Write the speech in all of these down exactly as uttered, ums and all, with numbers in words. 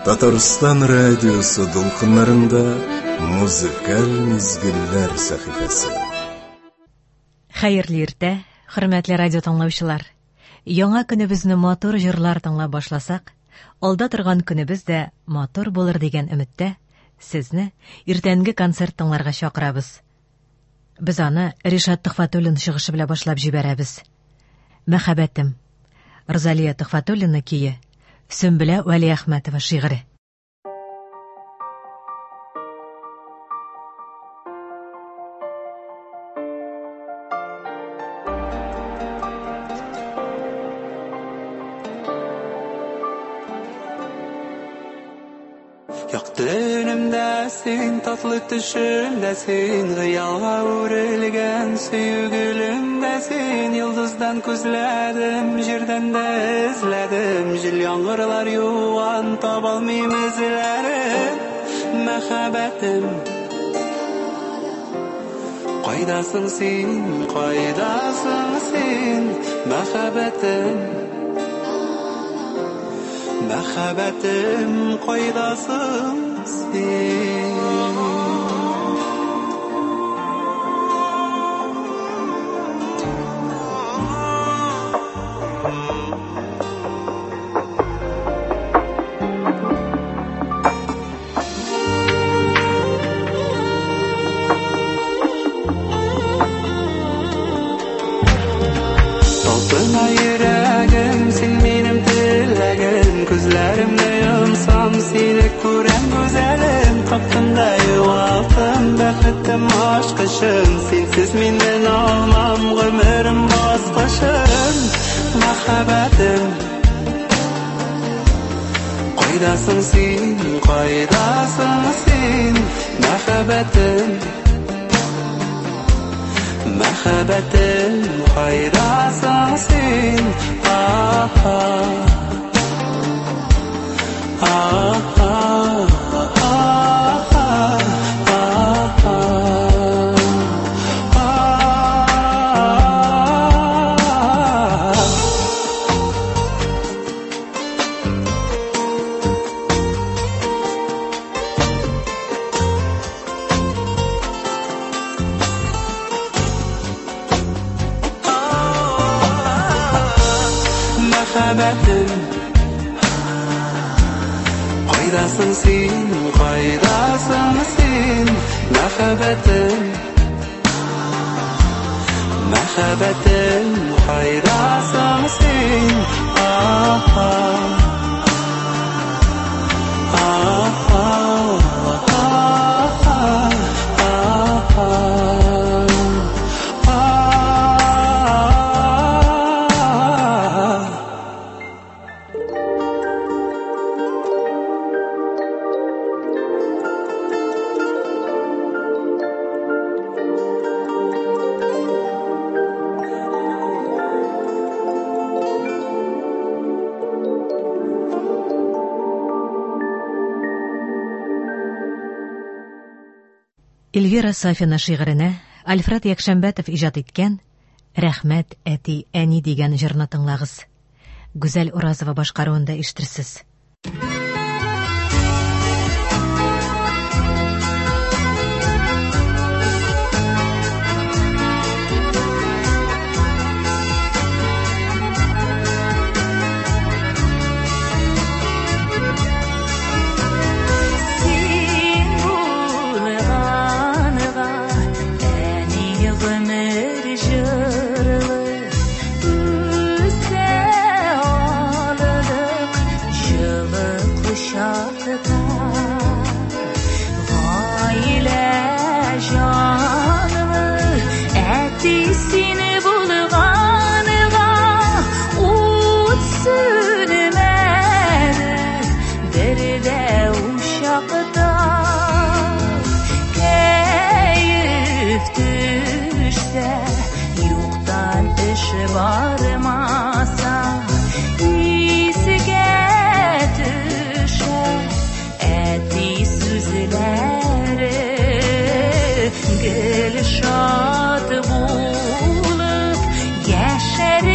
Татарстан радиосы долқынларында музыкаль мизгелләр сәхифәсе. Хәерле иртә, хөрмәтле радио тыңлаучылар. Яңа көнебезне матур җырлар тыңлап башласак, алда торган көнебез дә матур булыр дигән өметтә сезне иртәнге концерт тыңларга чакырабыз. Без аны Ришат Төхфәтуллин чыгышы белән башлап җибәрәбез. Мәхәббәтем. Розалия Төхфәтуллина кие. Сөмбелә Вәлиәхмәтова шигыре. Яқты önümdə sen, tatlı düşümdə sen, Gıyalğa örülgən süyügülümdə sen, Yıldızdan közlədim, jirdən də izlədim, Jil yağmurlar yuvan, tabalmayım izlərim. Məxəbbətim, qaydasın sen, qaydasın sen, Məxəbbətim, Məxəbbətim qaydasın sen. Talpına yüreğim, sen benim dilegim, Gözlerimle yumsam seni kuren güzelim, Taptım da yuvaltım, bəxettim aşkışım, Sensiz menden almam, ömürüm basqışım. Məxəbbətim, qaydasın sen, qaydasın sen, Məxəbbətim, Məxəbbətim, qaydasın sen. Ah, ah. Ah, ah, ah, ah, ah, ah. Məxəbbətim, qaydasın sen, qaydasın sen, Məxəbbətim, Məxəbbətim, qaydasın sen. Ah, ah, ah, ah, ah, ah, ah, ah. Эльвира Сафина шигыренә Альфред Якшәмбәтов иҗат иткән «Рәхмәт, әти, әни» дигән җырны тыңлагыз. Гүзәл Уразова башкаруында ишетерсез.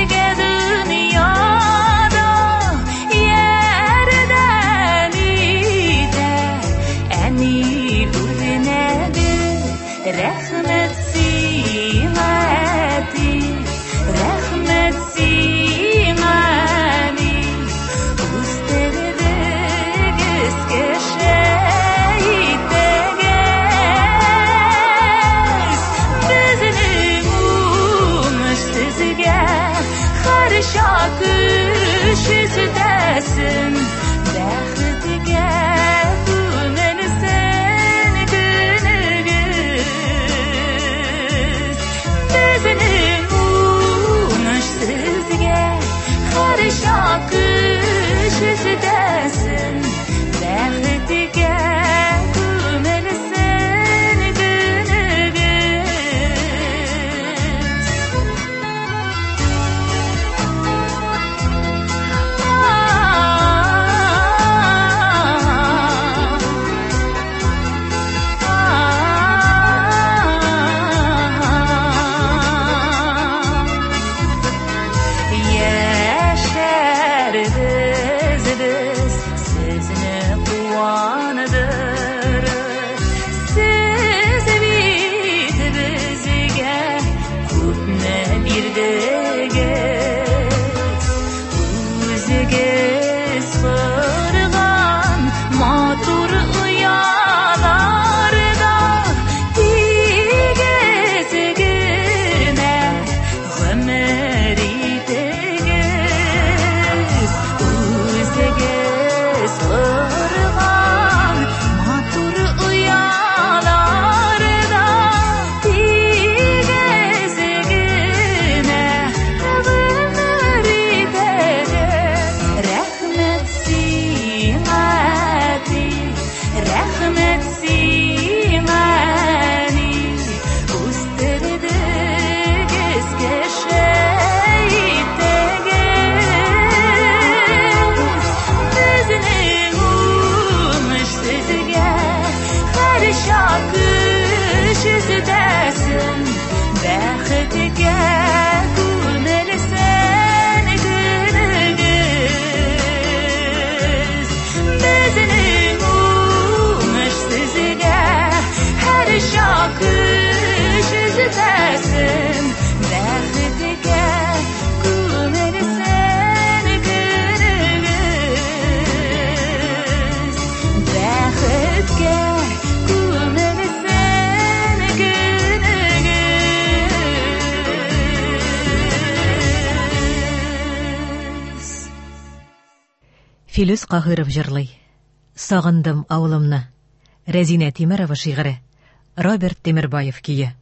Dünyada yerden куандырыр. Сез бит безгә күпне бирдегез, үзегез кырган матур уяларда тигез генә гомер итегез, үзегез кырган матур уяларда тигез генә гомер итегез. Рәхмәт сиңа, рәхмәт сиңа, үстердегез, кеше иттегез. Безнең уңыш сезгә һәр чак көч іздәсен, бәхеткә күнелсен көнегез. Безнең уңыш сезгә һәр чак көч іздәсен, бәхеткә күнелсен көнегез. Бәхеткә күнелсен көнегез. Филүс Каһиров җырлый. Сагындым авылымны. Рәзинә Тимерова шигыре. Роберт Темирбаев кие.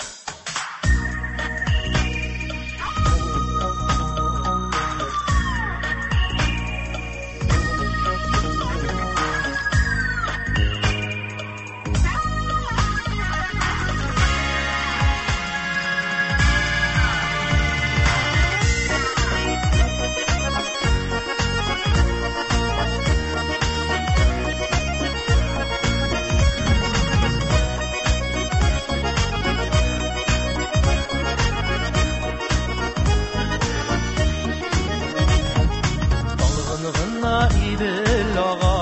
Талгынғына идел аға,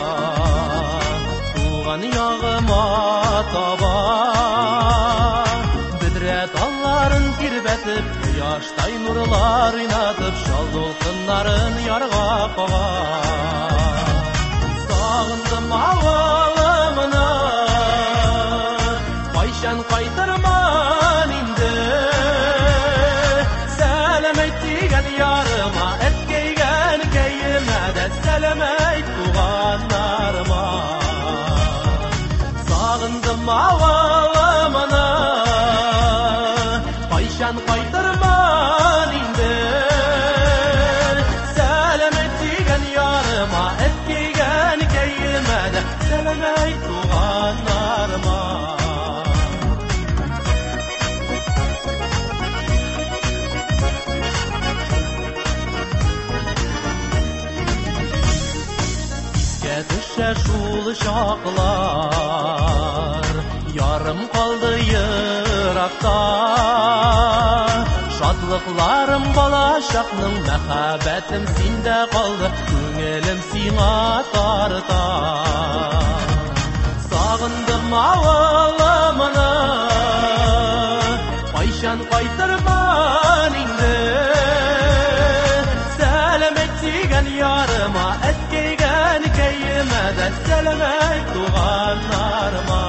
туған яғыма таба. Бүдре талларын тирбәтеп, кояштай нурлар уйнатып, шал дулкыннарын ярга кага. Сагындым авылымны, кайчан кайтырман инде. Сәлем әйт дигән ярыма, әткәйгән кәйемә дә сәлем әйт туганнарыма. Сагындым авылымны, кайчан кайтырман инде. Сәлем әйт дигән ярыма, әткәйгән кәйемә дә сәлем әйт туганнарыма. Düşə şul şaqlar, yarım qaldı yıraqda. Şadlıqlarım balacaqның, məxəbətim sində qaldı, көңелім сиңа тарта. Сағындым авылымны, кайчан кайтырман инде. Сәлем әйт дигән ярыма, әткәйгән кәйемә дә сәлем әйт туганнарыма.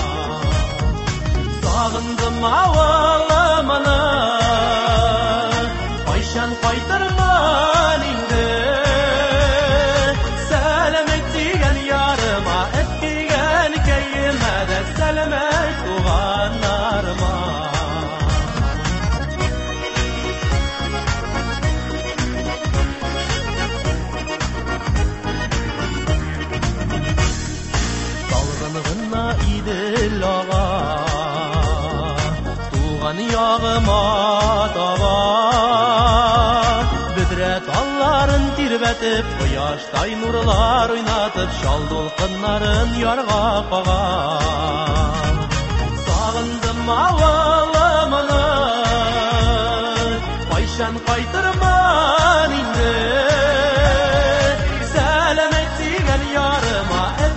Сагындым авылымны, кайчан кайтырман инде. Сәлем әйт дигән ярыма, әткәйгән кәйемә дә сәлем әйт туганнарыма. Талгынғына идел аға, туған яғыма таба. Бүдре талларын тирбәтеп, кояштай нурлар уйнатып, шал дулкыннарын ярга кага. Сагындым авылымны, кайчан кайтырман инде. Сәлем әйт дигән ярыма,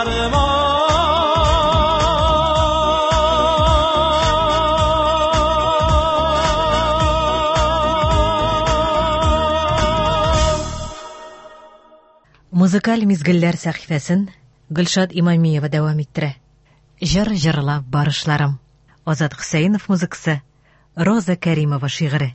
yarıma Музыкаль мизгелләр сәхифәсен Гөлшат Имамиева дәвам иттерә. Җыр җырлап барышларым. Азат Хөсәенов музыкасы, Роза Кәримова шигыре.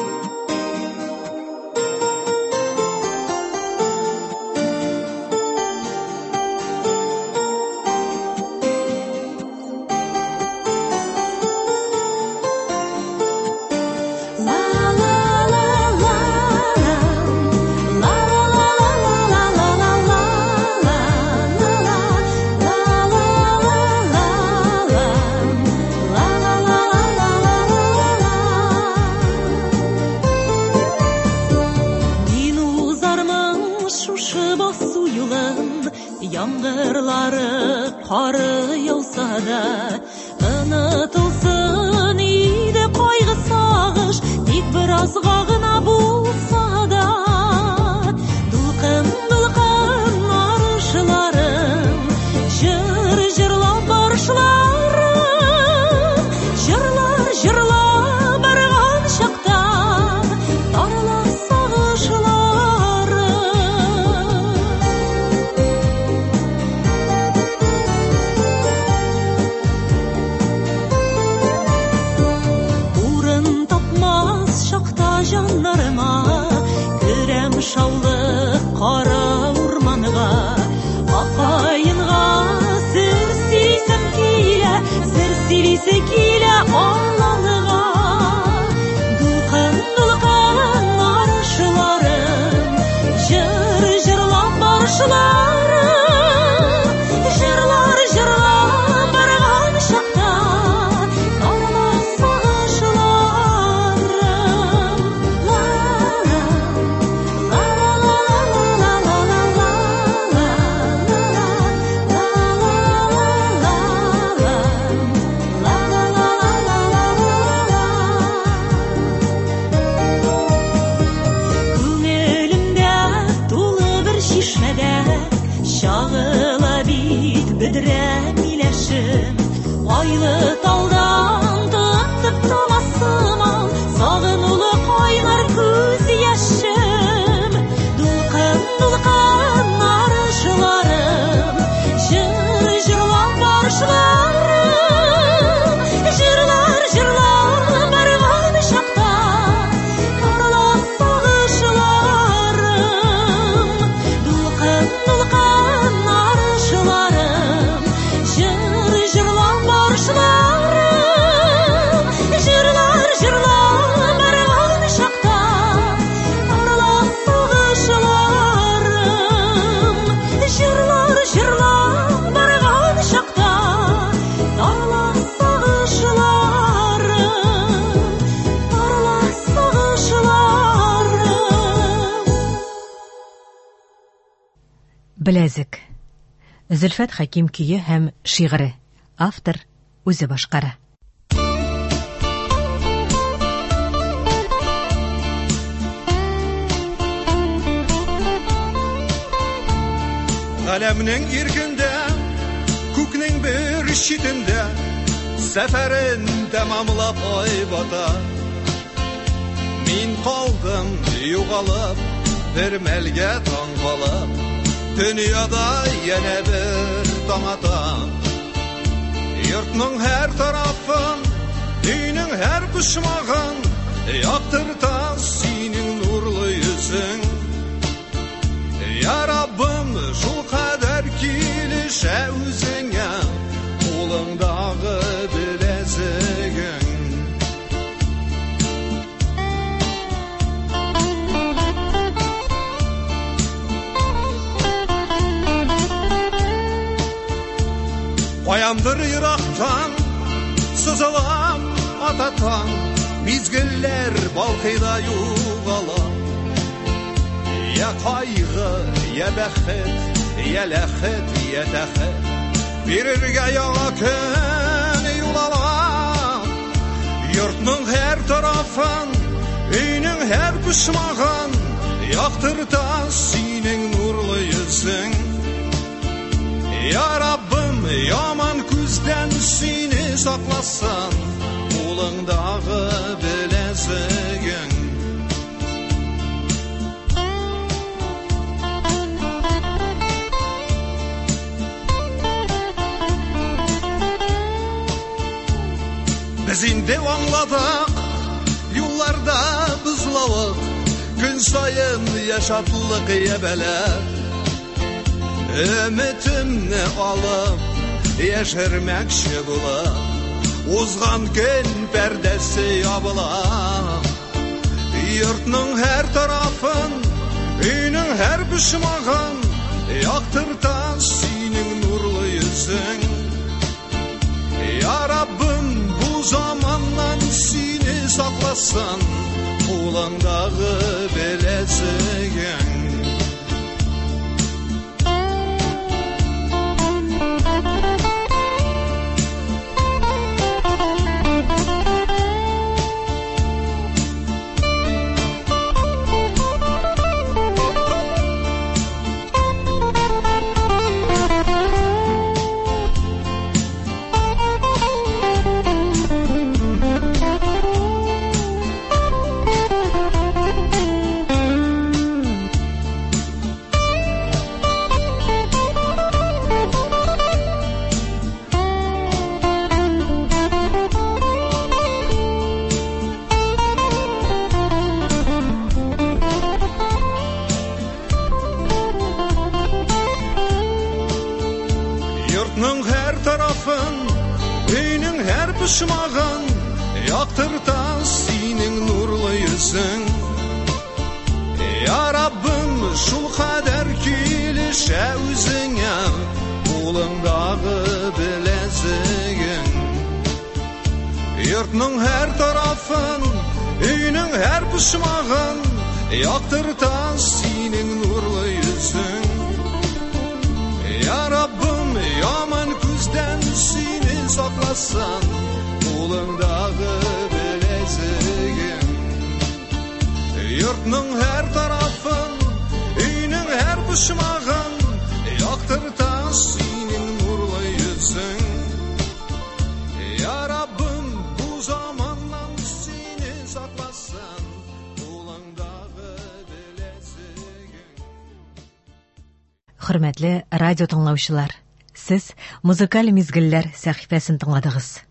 Яңгырлары кары яуса да, онытылсын иде кайгы сагыш, тик беразга гына булса да. Дулкын-дулкын арышларым, җыр җырлап барышларым, җырлар җырлап барган чакта тарала сагышлар. Жаннарыма керәм шаулы кара урманга, акаенга сер сирисем килә, сер сирисе килә алланга. Дулкын-дулкын арышларым, җыр җырлап барышларым, җырлар җырлап барган чакта тарала сагышлар. Шагыла бит бедрә миләшем, айлы талдан тотып таласымал, сагынулы кайнар күз яшем. Дулкын-дулкын арышларым, җыр җырлап барышларым, җырлар җырлап барган чакта тарала сагышларым. Дулкын-дулкын арышларым, җыр җырлап барышларым, җырлар җырлап барган чакта тарала сагышларым, җырлар җырлап барган чакта тарала сагышларым, тарала сагышларым. Беләзек. Зөлфәт Хаким көе һәм шигыре. Автор үзе башкара. Галәмнең иркендә, күкнең бер читендә, сәфәрен тәмамлап ай бата. Мин калдым югалып, бер мәлгә таң калып, дөньяда яңа бер таң ата. Йортның һәр тарафын, өйнең һәр почмагын яктырта синең нурлы йөзең. Я Раббым, шул кадәр килешә үзеңә, кулыңдагы беләзегең. Каямдыр ерактан сызылам ататан, мизгелләр балкыйда югала. Я кайгы, я бәхет, я ләхет, я тәхет, бирергә яңа көн юлала. Йортның һәр тарафын, өйнең һәр почмагын яктырта синең нурлы йөзең. Я күзден сені сақласын, қолыңдағы білезігің. Biz indi аңладық, юлларда бұзлауық, күн сайын yaşatlıq ебәләп. Үмітімні алып, ешірмәкші бұлып, озған күн пәрдесі ябылап. Йұртның әр тарафын, үйнің әр бүшмағын, яқтыртан сенің нұрлы yüzің. Я Раббым, бұл заманнан сені сақласын, қолыңдағы білезігің. Yurtның әр тарафын, үйнің әр бүшмағын, яқтыртан сенің нұрлы yüzің. Я Раббым, шул қадар келіші өзіңе, қолыңдағы білезігің. Yurtның әр тарафын, үйнің әр бүшмағын, яқтыртан сенің нұрлы yüzің. Я Раббым, яман күзден сені сақласын, қолыңдағы білезігің. Йұртның әр тарафын, үйнің әр бүшмағын, яқтыртан сенің нұрлы yüzің. Я Раббым, бұл заманнан сені сақласын, қолыңдағы білезігің. Хөрмәтле радио тыңлаучылар, сез музыкаль мизгелләр сәхифәсен тыңладыгыз.